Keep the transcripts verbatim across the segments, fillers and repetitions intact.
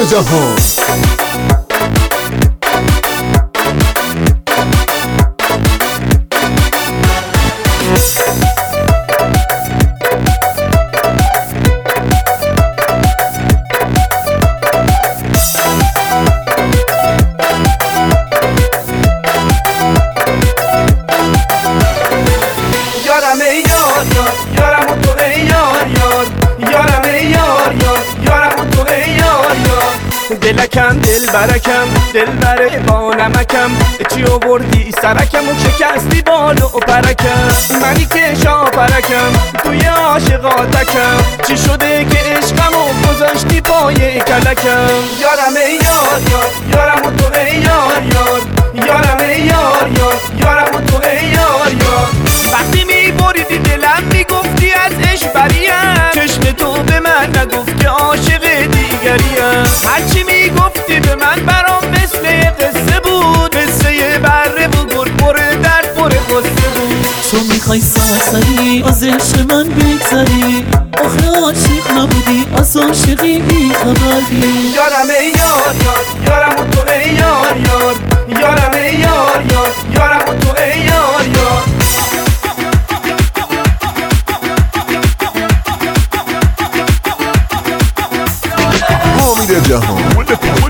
جهان. یارم ای یار یار یارم و تو ای یار یار یارم ای یار یار یارم و تو ای یار یار دلکم دل برکم دل بره با نمکم چی آوردی سرکم و شکستی بالو و پرکم منی که شاپرکم توی عاشقاتکم چی شده که عشقم و گذاشتی پای کلکم یارم ای یار یار یارم و تو ای یار یار یارم ای یار یار یارم و تو ای یار یار وقتی میبریدی دلم میگفتی از عشق بریم چشم تو به من نگفت که عاشق دیگریم هرچی میگفتی به من برام مثل قصه بود قصه بره و گرگ بره درد بره قصه بود تو میخوای سرسری از عشق من بگذری آخه عاشق نبودی از عاشقی بیخبری یارم ای یار یار یارم و تو ای یار یار یارم ای یار یار یارم و تو ای یار یار حامد جهان،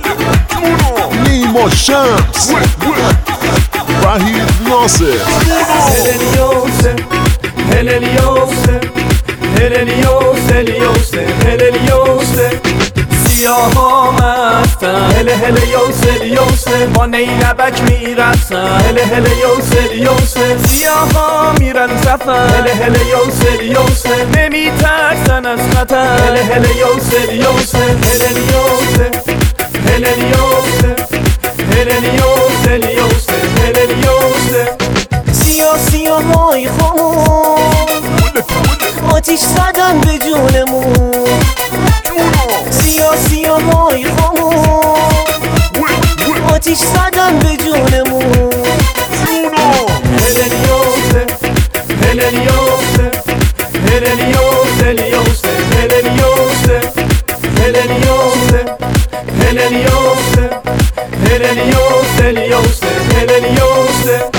نیما شمس، وحید ناصر. هللیوسه هللیوسه هللیوسه هللیوسه هللیوسه سیاها مستن هل هلیوسه هلیوسه با نیربک میرسن هل هلیوسه هلیوسه سیاها میرن سفر هل هلیوسه هلیوسه نمیترسن از خطر هل هلیوسه هلیوسه هللیوسه هللیوسه هللیوسه هلیوسه هللیوسه سیاه سیاهای خود آتیش زدن به جونمون سیاه سیاهای خود آتیش زدن به جونمون هللیوسه هللیوسه هللیوسه هلیوسه هللیوسه هللیوسه هللیوسه هللیوسه هلیوسه هللیوسه